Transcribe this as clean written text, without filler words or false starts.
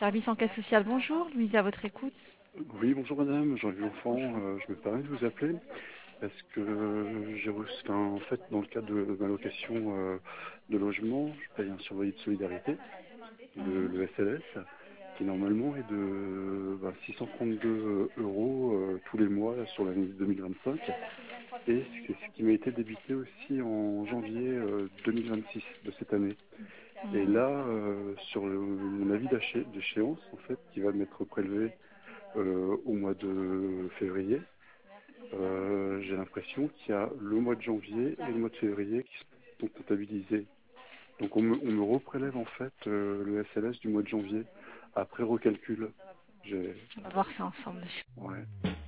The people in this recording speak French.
Service enquête sociale, bonjour. Louise, à votre écoute. Oui, bonjour madame, Jean-Luc L'Enfant. Je me permets de vous appeler parce que j'ai reçu, en fait, dans le cadre de ma location de logement, je paye un surloyer de solidarité, le SLS, qui normalement est de 632 euros tous les mois là, sur l'année 2025. Et c'est ce qui m'a été débité aussi en janvier 2026 de cette année. Et là, sur mon avis d'échéance, en fait, qui va m'être prélevé au mois de février, j'ai l'impression qu'il y a le mois de janvier et le mois de février qui sont comptabilisés. Donc on me reprélève en fait le SLS du mois de janvier après recalcul. On va voir ça ensemble, monsieur. Ouais.